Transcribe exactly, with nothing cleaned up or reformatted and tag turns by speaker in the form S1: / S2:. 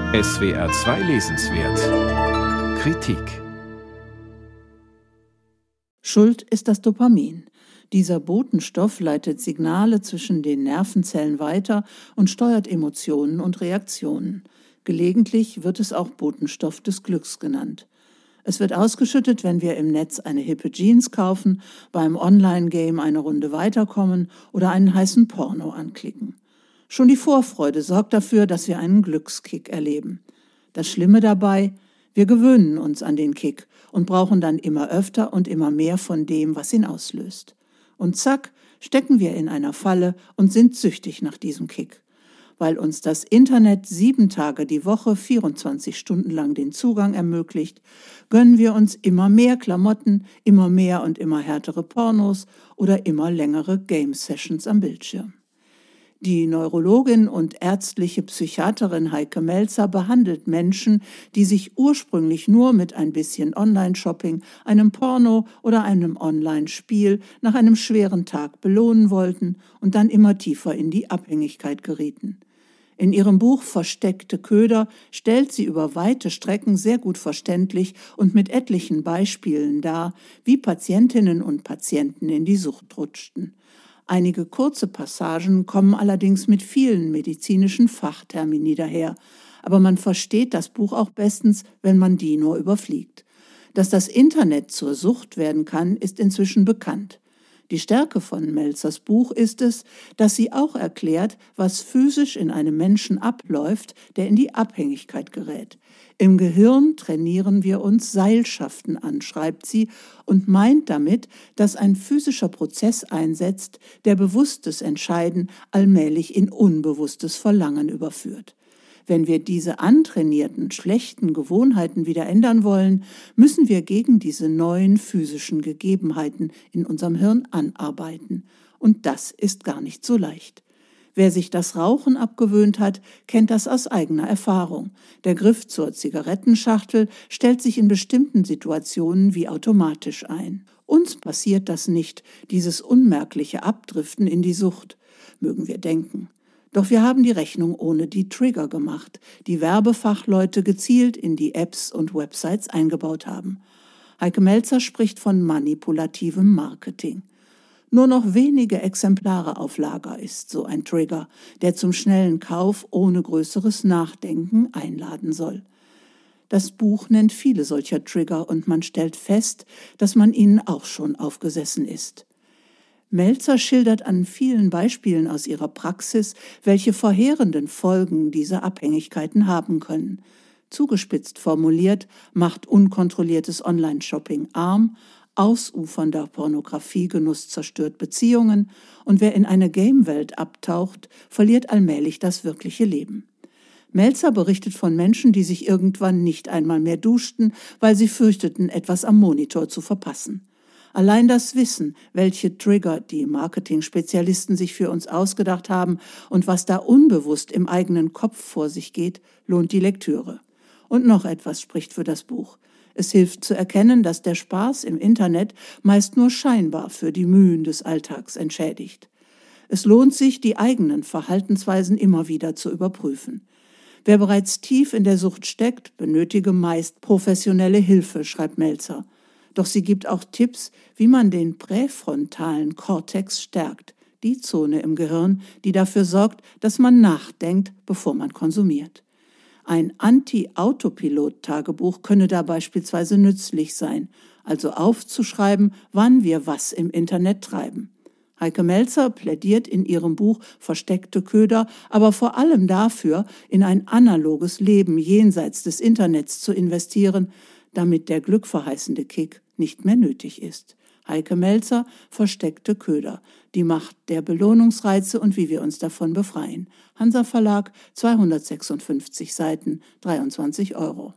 S1: S W R zwei Lesenswert Kritik.
S2: Schuld ist das Dopamin. Dieser Botenstoff leitet Signale zwischen den Nervenzellen weiter und steuert Emotionen und Reaktionen. Gelegentlich wird es auch Botenstoff des Glücks genannt. Es wird ausgeschüttet, wenn wir im Netz eine hippe Jeans kaufen, beim Online-Game eine Runde weiterkommen oder einen heißen Porno anklicken. Schon die Vorfreude sorgt dafür, dass wir einen Glückskick erleben. Das Schlimme dabei: Wir gewöhnen uns an den Kick und brauchen dann immer öfter und immer mehr von dem, was ihn auslöst. Und zack, stecken wir in einer Falle und sind süchtig nach diesem Kick. Weil uns das Internet sieben Tage die Woche, vierundzwanzig Stunden lang den Zugang ermöglicht, gönnen wir uns immer mehr Klamotten, immer mehr und immer härtere Pornos oder immer längere Game-Sessions am Bildschirm. Die Neurologin und ärztliche Psychiaterin Heike Melzer behandelt Menschen, die sich ursprünglich nur mit ein bisschen Online-Shopping, einem Porno oder einem Online-Spiel nach einem schweren Tag belohnen wollten und dann immer tiefer in die Abhängigkeit gerieten. In ihrem Buch Versteckte Köder stellt sie über weite Strecken sehr gut verständlich und mit etlichen Beispielen dar, wie Patientinnen und Patienten in die Sucht rutschten. Einige kurze Passagen kommen allerdings mit vielen medizinischen Fachtermini daher, aber man versteht das Buch auch bestens, wenn man die nur überfliegt. Dass das Internet zur Sucht werden kann, ist inzwischen bekannt. Die Stärke von Melzers Buch ist es, dass sie auch erklärt, was physisch in einem Menschen abläuft, der in die Abhängigkeit gerät. Im Gehirn trainieren wir uns Seilschaften an, schreibt sie, und meint damit, dass ein physischer Prozess einsetzt, der bewusstes Entscheiden allmählich in unbewusstes Verlangen überführt. Wenn wir diese antrainierten, schlechten Gewohnheiten wieder ändern wollen, müssen wir gegen diese neuen physischen Gegebenheiten in unserem Hirn anarbeiten. Und das ist gar nicht so leicht. Wer sich das Rauchen abgewöhnt hat, kennt das aus eigener Erfahrung. Der Griff zur Zigarettenschachtel stellt sich in bestimmten Situationen wie automatisch ein. Uns passiert das nicht, dieses unmerkliche Abdriften in die Sucht, mögen wir denken. Doch wir haben die Rechnung ohne die Trigger gemacht, die Werbefachleute gezielt in die Apps und Websites eingebaut haben. Heike Melzer spricht von manipulativem Marketing. Nur noch wenige Exemplare auf Lager ist so ein Trigger, der zum schnellen Kauf ohne größeres Nachdenken einladen soll. Das Buch nennt viele solcher Trigger und man stellt fest, dass man ihnen auch schon aufgesessen ist. Melzer schildert an vielen Beispielen aus ihrer Praxis, welche verheerenden Folgen diese Abhängigkeiten haben können. Zugespitzt formuliert macht unkontrolliertes Online-Shopping arm, ausufernder Pornografiegenuss zerstört Beziehungen und wer in eine Game-Welt abtaucht, verliert allmählich das wirkliche Leben. Melzer berichtet von Menschen, die sich irgendwann nicht einmal mehr duschten, weil sie fürchteten, etwas am Monitor zu verpassen. Allein das Wissen, welche Trigger die Marketing-Spezialisten sich für uns ausgedacht haben und was da unbewusst im eigenen Kopf vor sich geht, lohnt die Lektüre. Und noch etwas spricht für das Buch. Es hilft zu erkennen, dass der Spaß im Internet meist nur scheinbar für die Mühen des Alltags entschädigt. Es lohnt sich, die eigenen Verhaltensweisen immer wieder zu überprüfen. Wer bereits tief in der Sucht steckt, benötige meist professionelle Hilfe, schreibt Melzer. Doch sie gibt auch Tipps, wie man den präfrontalen Kortex stärkt, die Zone im Gehirn, die dafür sorgt, dass man nachdenkt, bevor man konsumiert. Ein Anti-Autopilot-Tagebuch könne da beispielsweise nützlich sein, also aufzuschreiben, wann wir was im Internet treiben. Heike Melzer plädiert in ihrem Buch Versteckte Köder aber vor allem dafür, in ein analoges Leben jenseits des Internets zu investieren, damit der glückverheißende Kick nicht mehr nötig ist. Heike Melzer, Versteckte Köder, die Macht der Belohnungsreize und wie wir uns davon befreien. Hansa Verlag, zweihundertsechsundfünfzig Seiten, dreiundzwanzig Euro.